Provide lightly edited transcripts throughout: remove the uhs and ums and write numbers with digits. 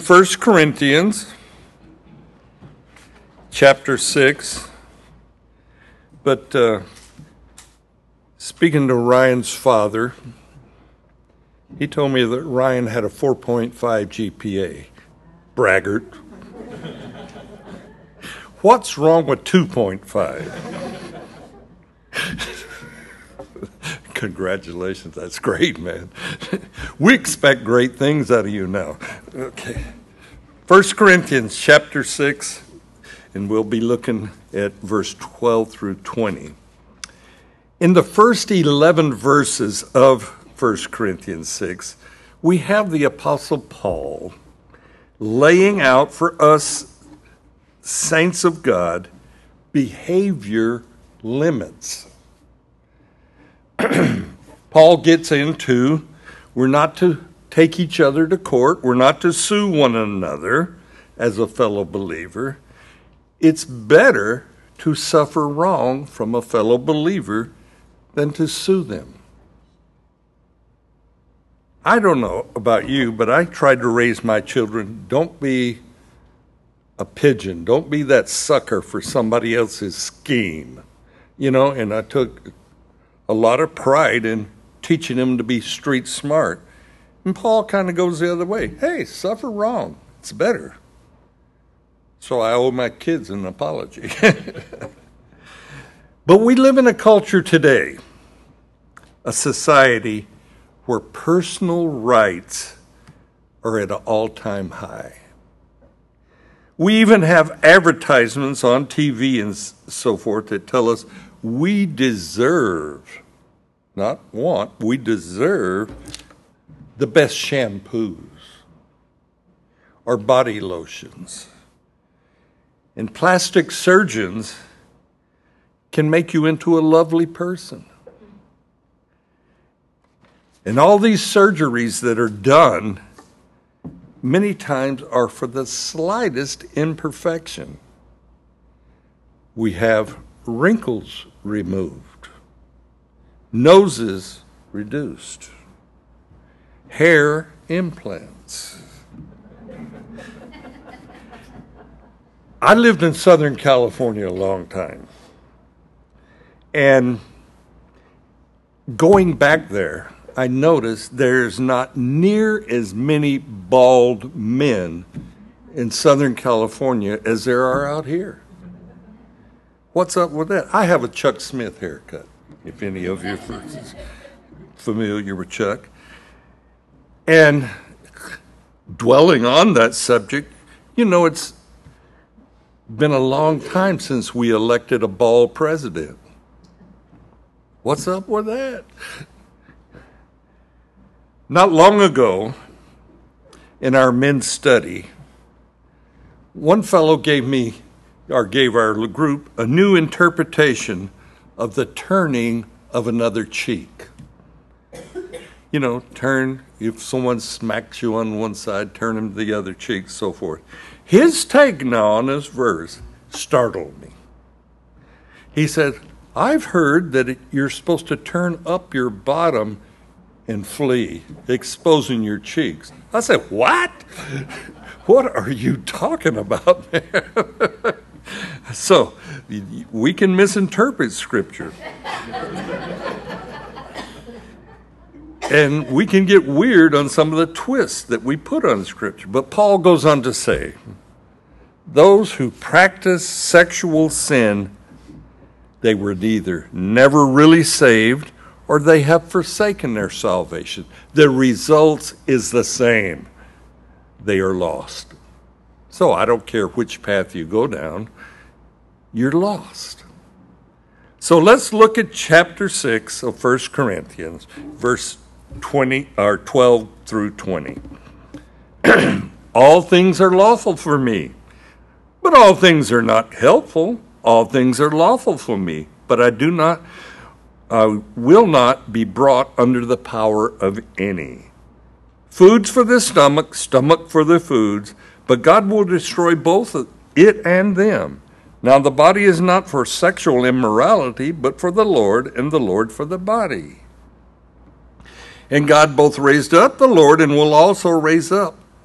First Corinthians chapter 6. But speaking to Ryan's father, he told me that Ryan had a 4.5 GPA. Braggart. What's wrong with 2.5? Congratulations, that's great, man. We expect great things out of you now. Okay. 1 Corinthians chapter 6, and we'll be looking at verse 12 through 20. In the first 11 verses of 1 Corinthians 6, we have the Apostle Paul laying out for us, saints of God, behavior limits. Paul gets into, we're not to take each other to court, we're not to sue one another as a fellow believer. It's better to suffer wrong from a fellow believer than to sue them. I don't know about you, but I tried to raise my children, don't be a pigeon, don't be that sucker for somebody else's scheme. And I took a lot of pride in teaching them to be street smart. And Paul kind of goes the other way. Hey, suffer wrong. It's better. So I owe my kids an apology. But we live in a culture today, a society where personal rights are at an all-time high. We even have advertisements on TV and so forth that tell us we deserve, not want, we deserve the best shampoos or body lotions. And plastic surgeons can make you into a lovely person. And all these surgeries that are done many times are for the slightest imperfection. We have wrinkles removed, noses reduced, hair implants. I lived in Southern California a long time, and going back there, I noticed there's not near as many bald men in Southern California as there are out here. What's up with that? I have a Chuck Smith haircut, if any of you are familiar with Chuck. And dwelling on that subject, it's been a long time since we elected a bald president. What's up with that? Not long ago, in our men's study, one fellow gave our group a new interpretation of the turning of another cheek. Turn, if someone smacks you on one side, turn him to the other cheek, so forth. His take now on this verse startled me. He said, I've heard that you're supposed to turn up your bottom and flee, exposing your cheeks. I said, what? What are you talking about, man? So, we can misinterpret Scripture. And we can get weird on some of the twists that we put on Scripture. But Paul goes on to say, those who practice sexual sin, they were either never really saved or they have forsaken their salvation. The result is the same. They are lost. So I don't care which path you go down, you're lost. So let's look at chapter 6 of 1 Corinthians, verse 20 or 12 through 20. All things are lawful for me, but all things are not helpful. All things are lawful for me, but I will not be brought under the power of any. Food's for the stomach, stomach for the foods, but God will destroy both it and them. Now the body is not for sexual immorality, but for the Lord, and the Lord for the body. And God both raised up the Lord and will also raise up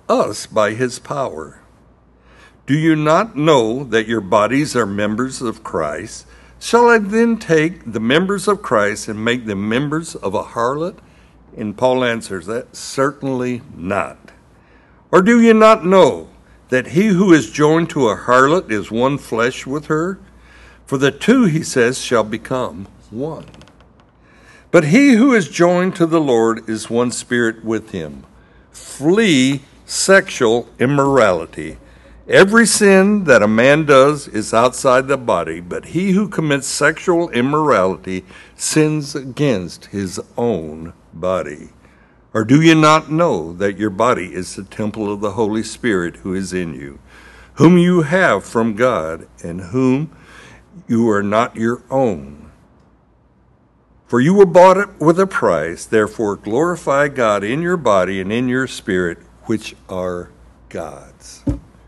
us by his power. Do you not know that your bodies are members of Christ? Shall I then take the members of Christ and make them members of a harlot? And Paul answers that, certainly not. Or do you not know that he who is joined to a harlot is one flesh with her? For the two, he says, shall become one. But he who is joined to the Lord is one spirit with him. Flee sexual immorality. Every sin that a man does is outside the body, but he who commits sexual immorality sins against his own body. Or do you not know that your body is the temple of the Holy Spirit who is in you, whom you have from God, and whom you are not your own? For you were bought with a price, therefore glorify God in your body and in your spirit, which are God's.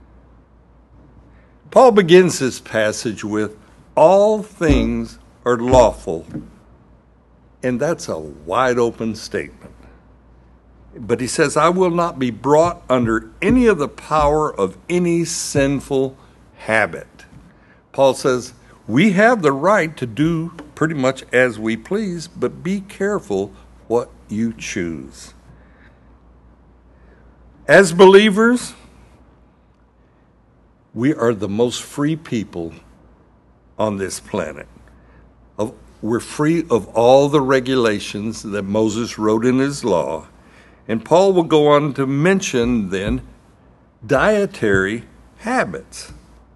Paul begins this passage with, all things are lawful. And that's a wide open statement. But he says, I will not be brought under any of the power of any sinful habit. Paul says, we have the right to do pretty much as we please, but be careful what you choose. As believers, we are the most free people on this planet. We're free of all the regulations that Moses wrote in his law. And Paul will go on to mention then dietary habits.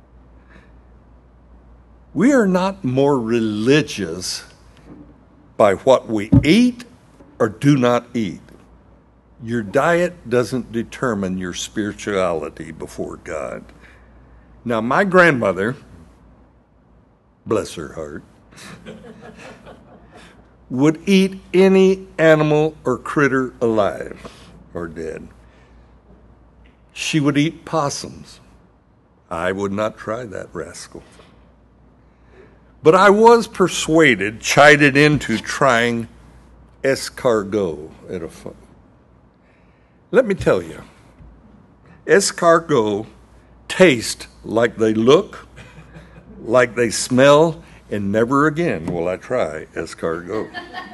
We are not more religious by what we eat or do not eat. Your diet doesn't determine your spirituality before God. Now, my grandmother, bless her heart, would eat any animal or critter alive or dead. She would eat possums. I would not try that rascal. But I was persuaded, chided into trying escargot at a fun. Let me tell you, escargot taste like they look, like they smell, and never again will I try escargot.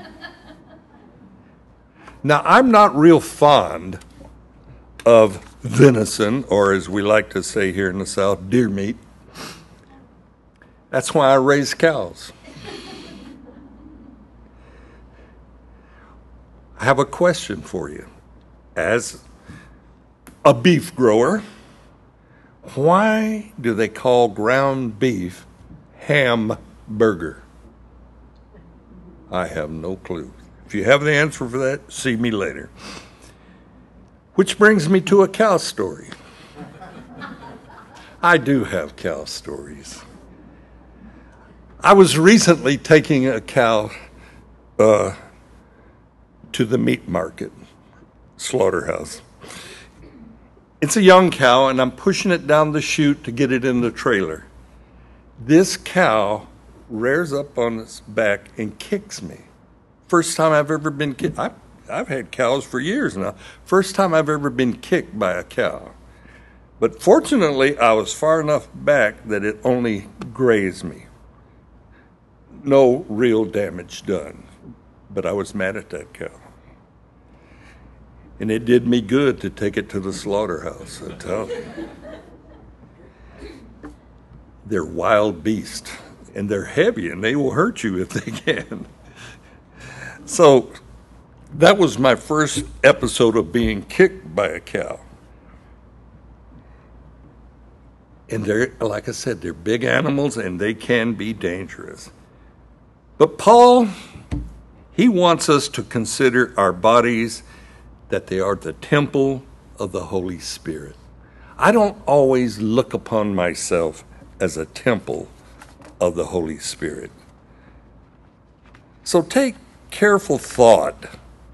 Now, I'm not real fond of venison, or as we like to say here in the South, deer meat. That's why I raise cows. I have a question for you. As a beef grower, why do they call ground beef hamburger? I have no clue. If you have the answer for that, see me later. Which brings me to a cow story. I do have cow stories. I was recently taking a cow to the meat market, slaughterhouse. It's a young cow, and I'm pushing it down the chute to get it in the trailer. This cow rears up on its back and kicks me. First time I've ever been kicked. I've had cows for years now. First time I've ever been kicked by a cow. But fortunately, I was far enough back that it only grazed me. No real damage done. But I was mad at that cow. And it did me good to take it to the slaughterhouse, I tell you. They're wild beasts, and they're heavy, and they will hurt you if they can. So that was my first episode of being kicked by a cow. And they're, like I said, they're big animals, and they can be dangerous. But Paul, he wants us to consider our bodies that they are the temple of the Holy Spirit. I don't always look upon myself as a temple of the Holy Spirit. So take careful thought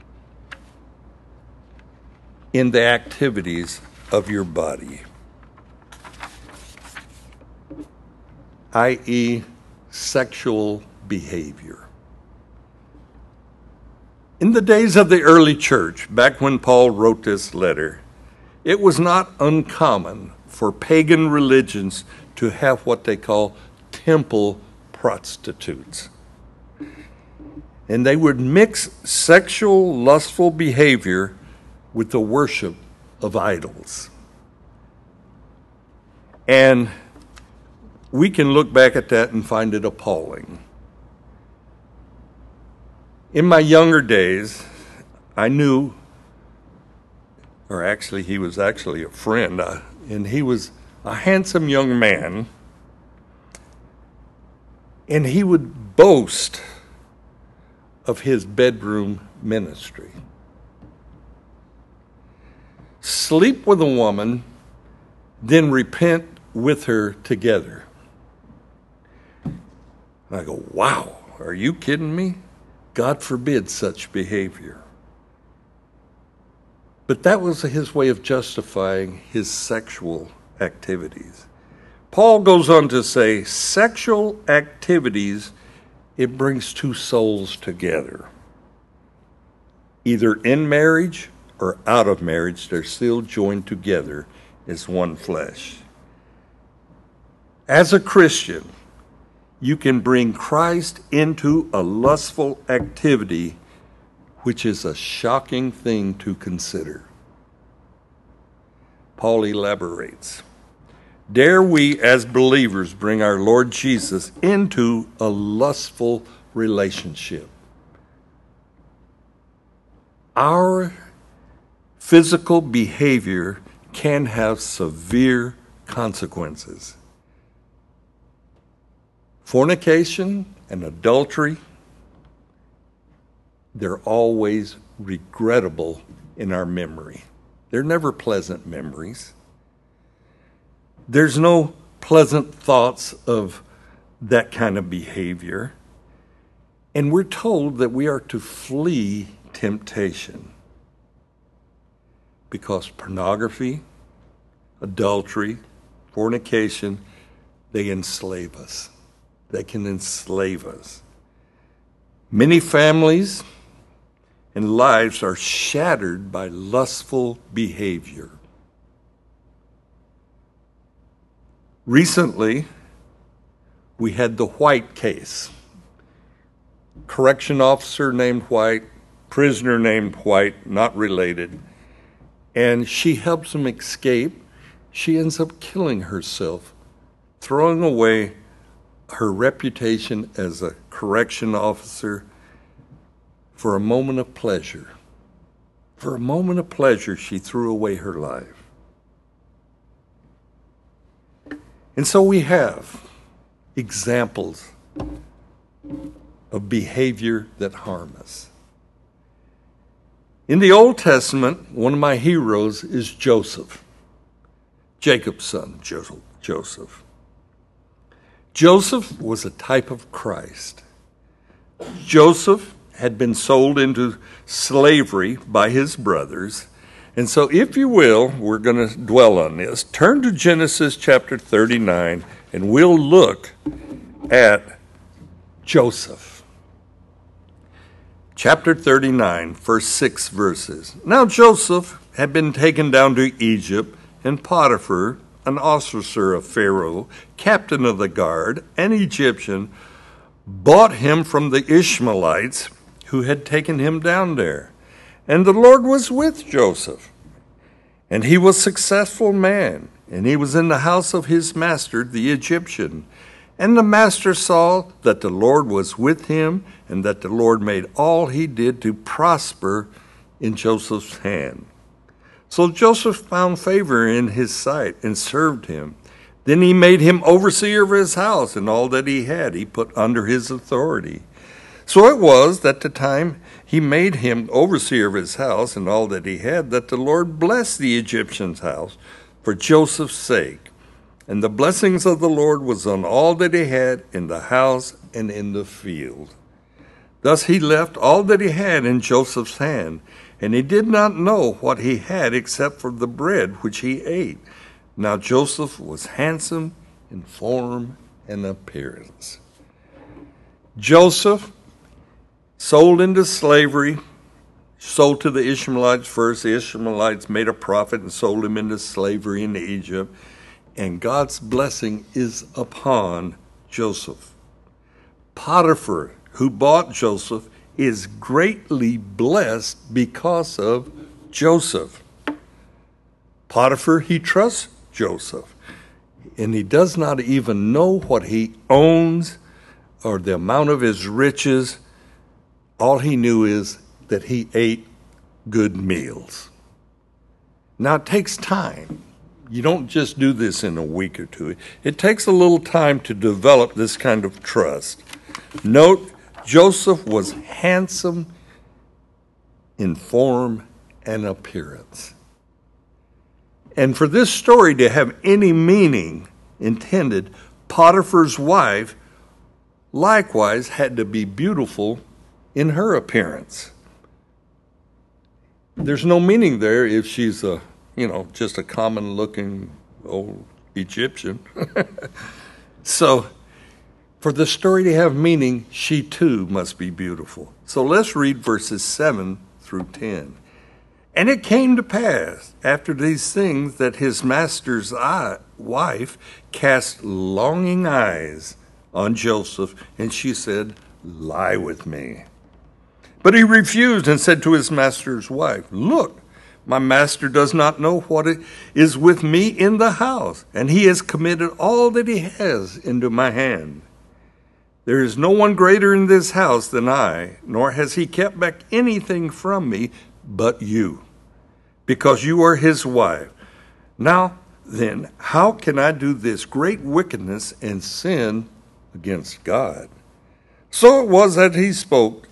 in the activities of your body, i.e., sexual behavior. In the days of the early church, back when Paul wrote this letter, It was not uncommon for pagan religions to have what they call temple prostitutes. And they would mix sexual, lustful behavior with the worship of idols. And we can look back at that and find it appalling. In my younger days, I knew, or actually he was actually a friend, and he was a handsome young man, and he would boast of his bedroom ministry. Sleep with a woman, then repent with her together. And I go, wow, are you kidding me? God forbid such behavior. But that was his way of justifying his sexual activities. Paul goes on to say, sexual activities, it brings two souls together. Either in marriage or out of marriage, they're still joined together as one flesh. As a Christian, you can bring Christ into a lustful activity, which is a shocking thing to consider. Paul elaborates, dare we as believers bring our Lord Jesus into a lustful relationship? Our physical behavior can have severe consequences. Fornication and adultery, they're always regrettable in our memory. They're never pleasant memories. There's no pleasant thoughts of that kind of behavior. And we're told that we are to flee temptation because pornography, adultery, fornication, they enslave us. They can enslave us. Many families and lives are shattered by lustful behavior. Recently, we had the White case. Correction officer named White, prisoner named White, not related, and she helps him escape. She ends up killing herself, throwing away her reputation as a correction officer for a moment of pleasure. For a moment of pleasure, she threw away her life. And so we have examples of behavior that harm us. In the Old Testament, one of my heroes is Joseph, Jacob's son, Joseph. Joseph was a type of Christ. Joseph had been sold into slavery by his brothers. And so if you will, we're going to dwell on this. Turn to Genesis chapter 39, and we'll look at Joseph. Chapter 39, first 6 verses. Now Joseph had been taken down to Egypt, and Potiphar, an officer of Pharaoh, captain of the guard, an Egyptian, bought him from the Ishmaelites who had taken him down there. And the Lord was with Joseph, and he was a successful man, and he was in the house of his master, the Egyptian. And the master saw that the Lord was with him, and that the Lord made all he did to prosper in Joseph's hand. So Joseph found favor in his sight and served him. Then he made him overseer of his house, and all that he had he put under his authority. So it was that the time he made him overseer of his house and all that he had, that the Lord blessed the Egyptian's house for Joseph's sake. And the blessings of the Lord was on all that he had in the house and in the field. Thus he left all that he had in Joseph's hand, and he did not know what he had except for the bread which he ate. Now Joseph was handsome in form and appearance. Joseph, sold into slavery, sold to the Ishmaelites first. The Ishmaelites made a profit and sold him into slavery in Egypt. And God's blessing is upon Joseph. Potiphar, who bought Joseph, is greatly blessed because of Joseph. Potiphar, he trusts Joseph. And he does not even know what he owns or the amount of his riches. All he knew is that he ate good meals. Now, it takes time. You don't just do this in a week or two. It takes a little time to develop this kind of trust. Note, Joseph was handsome in form and appearance. And for this story to have any meaning intended, Potiphar's wife likewise had to be beautiful in her appearance. There's no meaning there if she's just a common looking old Egyptian. So for the story to have meaning, she too must be beautiful. So let's read verses 7 through 10. And it came to pass after these things that his master's wife cast longing eyes on Joseph, and she said, "Lie with me." But he refused and said to his master's wife, "Look, my master does not know what is with me in the house, and he has committed all that he has into my hand. There is no one greater in this house than I, nor has he kept back anything from me but you, because you are his wife. Now then, how can I do this great wickedness and sin against God?" So it was that he spoke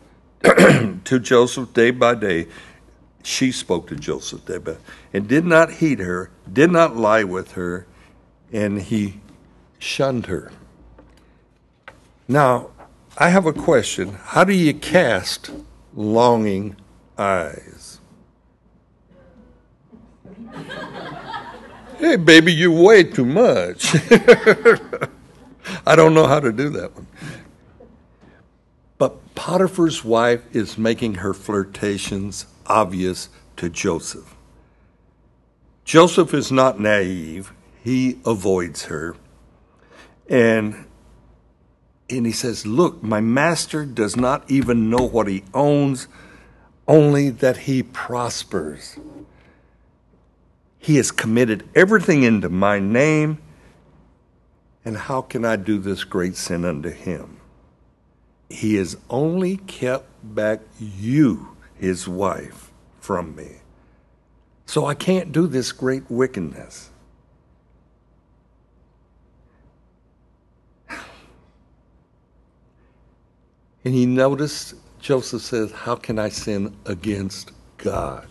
to Joseph day by day. She spoke to Joseph day by day, and did not heed her, did not lie with her, and he shunned her. Now, I have a question. How do you cast longing eyes? Hey, baby, you weigh too much. I don't know how to do that one. But Potiphar's wife is making her flirtations obvious to Joseph. Joseph is not naive. He avoids her. And he says, "Look, my master does not even know what he owns, only that he prospers. He has committed everything into my name, and how can I do this great sin unto him? He has only kept back you, his wife, from me. So I can't do this great wickedness." And you notice Joseph says, "How can I sin against God?"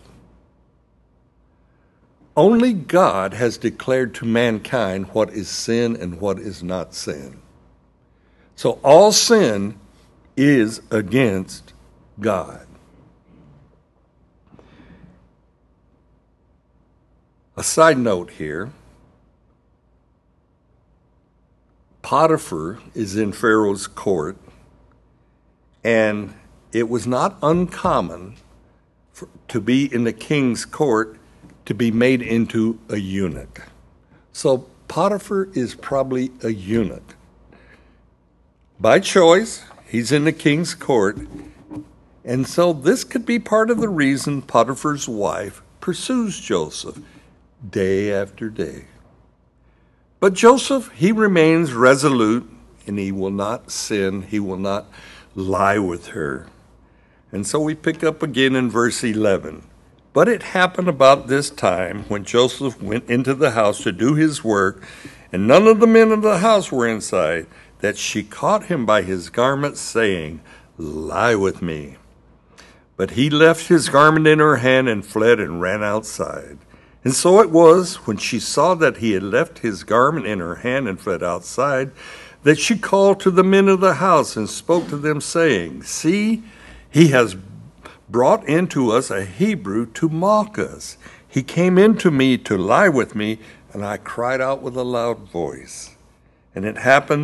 Only God has declared to mankind what is sin and what is not sin. So all sin is against God. A side note here, Potiphar is in Pharaoh's court, and it was not uncommon to be in the king's court to be made into a eunuch. So Potiphar is probably a eunuch. By choice, he's in the king's court, and so this could be part of the reason Potiphar's wife pursues Joseph day after day. But Joseph, he remains resolute, and he will not sin. He will not lie with her. And so we pick up again in verse 11. "But it happened about this time when Joseph went into the house to do his work, and none of the men of the house were inside, that she caught him by his garment, saying, 'Lie with me.' But he left his garment in her hand and fled and ran outside. And so it was, when she saw that he had left his garment in her hand and fled outside, that she called to the men of the house and spoke to them, saying, 'See, he has brought into us a Hebrew to mock us. He came into me to lie with me, and I cried out with a loud voice. And it happened,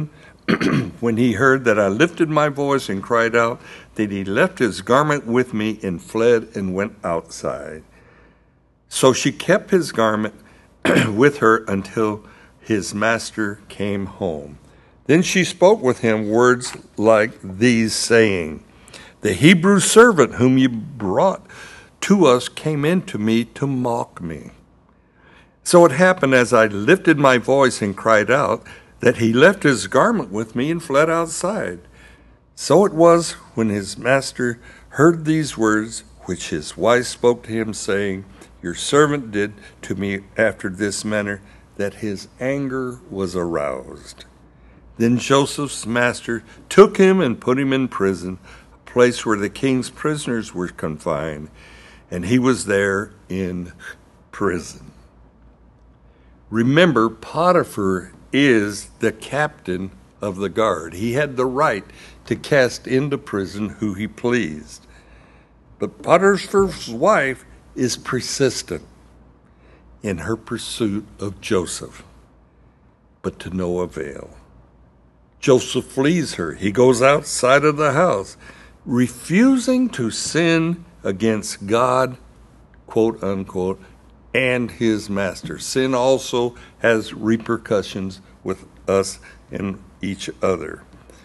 When he heard that I lifted my voice and cried out, then he left his garment with me and fled and went outside. So she kept his garment with her until his master came home. Then she spoke with him words like these, saying, the Hebrew servant whom you brought to us came in to me to mock me. So it happened as I lifted my voice and cried out, that he left his garment with me and fled outside. So it was when his master heard these words, which his wife spoke to him, saying, your servant did to me after this manner, that his anger was aroused. Then Joseph's master took him and put him in prison, a place where the king's prisoners were confined, and he was there in prison. Remember, Potiphar is the captain of the guard. He had the right to cast into prison who he pleased. But Potiphar's wife is persistent in her pursuit of Joseph, but to no avail. Joseph flees her. He goes outside of the house, refusing to sin against God, quote unquote, and his master. Sin also has repercussions with us and each other.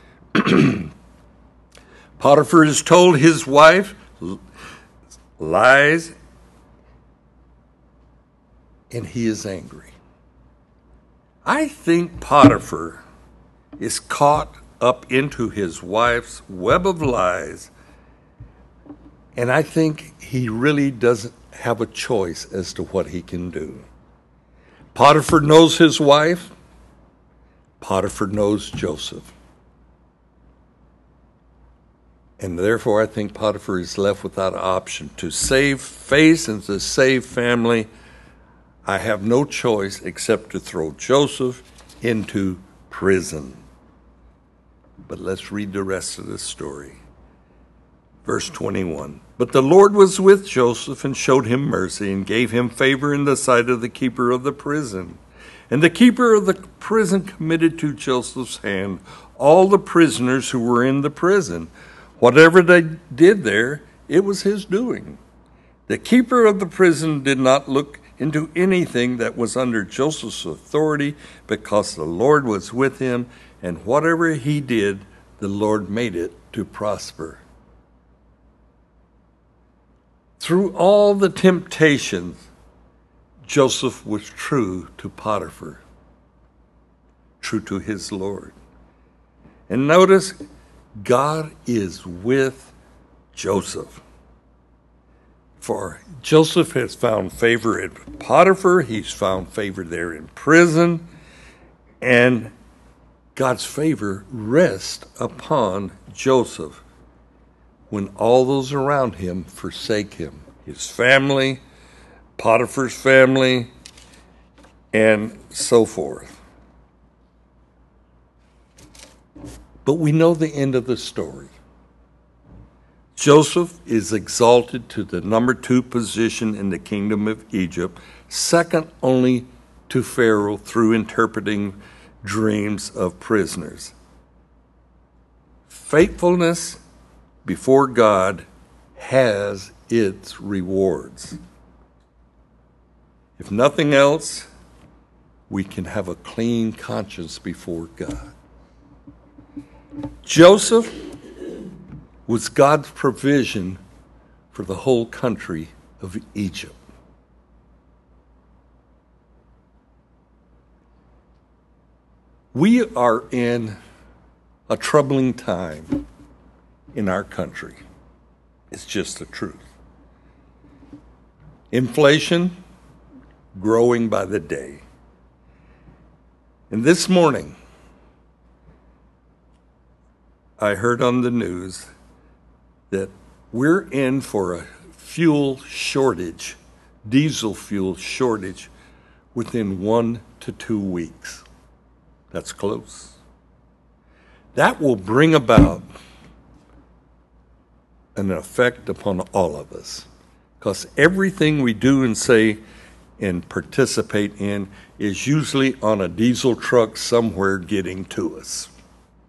Potiphar is told his wife lies, and he is angry. I think Potiphar is caught up into his wife's web of lies, and I think he really doesn't have a choice as to what he can do. Potiphar knows his wife. Potiphar knows Joseph. And therefore, I think Potiphar is left without option. To save face and to save family, I have no choice except to throw Joseph into prison. But let's read the rest of the story. Verse 21. But the Lord was with Joseph and showed him mercy and gave him favor in the sight of the keeper of the prison. And the keeper of the prison committed to Joseph's hand all the prisoners who were in the prison. Whatever they did there, it was his doing. The keeper of the prison did not look into anything that was under Joseph's authority, because the Lord was with him, and whatever he did, the Lord made it to prosper. Through all the temptations, Joseph was true to Potiphar, true to his Lord. And notice, God is with Joseph. For Joseph has found favor in Potiphar, he's found favor there in prison, and God's favor rests upon Joseph when all those around him forsake him, his family, Potiphar's family, and so forth. But we know the end of the story. Joseph is exalted to the number 2 position in the kingdom of Egypt, second only to Pharaoh through interpreting dreams of prisoners. Faithfulness before God has its rewards. If nothing else, we can have a clean conscience before God. Joseph was God's provision for the whole country of Egypt. We are in a troubling time in our country. It's just the truth. Inflation growing by the day. And this morning, I heard on the news that we're in for a fuel shortage, diesel fuel shortage, within 1 to 2 weeks. That's close. That will bring about an effect upon all of us, because everything we do and say and participate in is usually on a diesel truck somewhere getting to us.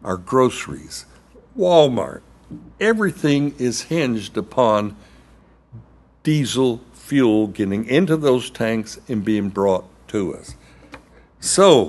our groceries, Walmart, everything is hinged upon diesel fuel getting into those tanks and being brought to us. So,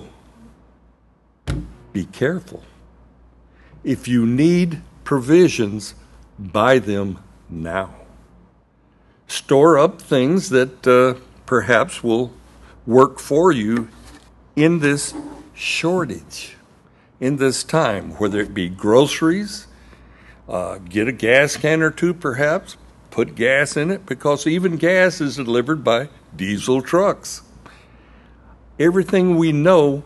be careful. If you need provisions, buy them now. Store up things that perhaps will work for you in this shortage, in this time, whether it be groceries, get a gas can or two perhaps, put gas in it, because even gas is delivered by diesel trucks. Everything we know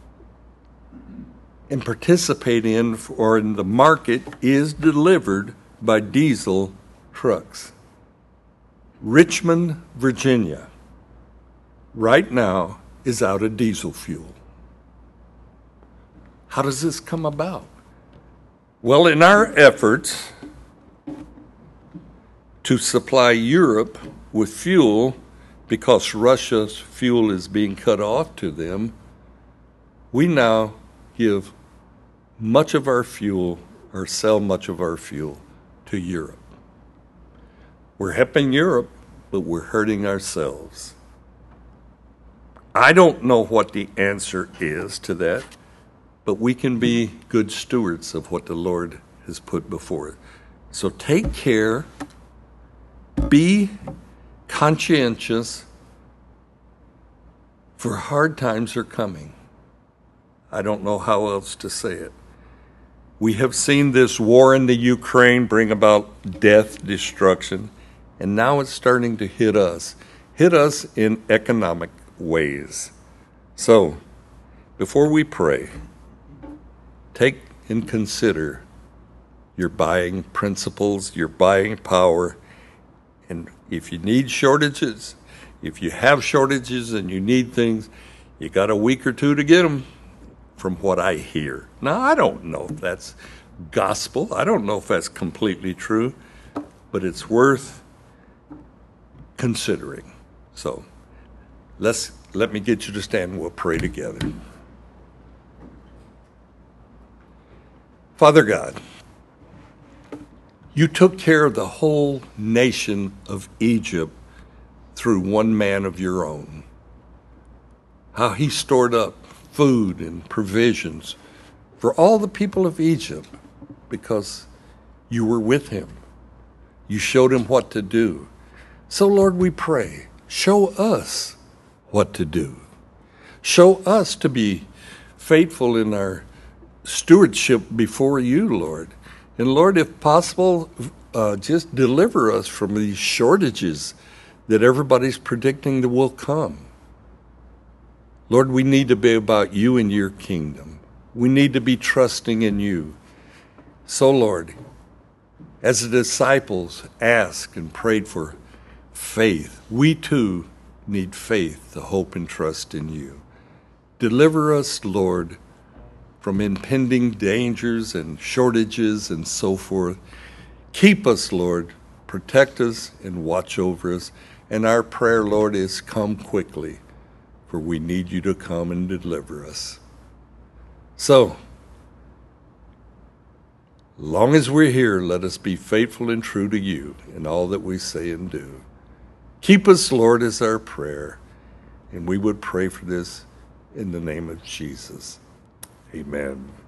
and participate in or in the market is delivered by diesel trucks. Richmond, Virginia, right now is out of diesel fuel. How does this come about? Well, in our efforts to supply Europe with fuel, because Russia's fuel is being cut off to them, we now give much of our fuel or sell much of our fuel to Europe. We're helping Europe, but we're hurting ourselves. I don't know what the answer is to that, but we can be good stewards of what the Lord has put before us. So take care, be conscientious, for hard times are coming. I don't know how else to say it. We have seen this war in the Ukraine bring about death, destruction, and now it's starting to hit us in economic ways. So, before we pray, take and consider your buying principles, your buying power, and if you need shortages, if you have shortages and you need things, you got a week or two to get them, from what I hear. Now, I don't know if that's gospel. I don't know if that's completely true, but it's worth considering. So, let me get you to stand and we'll pray together. Father God, you took care of the whole nation of Egypt through one man of your own. How he stored up food and provisions for all the people of Egypt because you were with him. You showed him what to do. So, Lord, we pray, show us what to do. Show us to be faithful in our stewardship before you, Lord. And Lord, if possible, just deliver us from these shortages that everybody's predicting that will come. Lord, we need to be about you and your kingdom. We need to be trusting in you. So, Lord, as the disciples asked and prayed for faith, we too need faith to hope and trust in you. Deliver us, Lord, from impending dangers and shortages and so forth. Keep us, Lord. Protect us and watch over us. And our prayer, Lord, is come quickly, for we need you to come and deliver us. So, long as we're here, let us be faithful and true to you in all that we say and do. Keep us, Lord, is our prayer. And we would pray for this in the name of Jesus. Amen.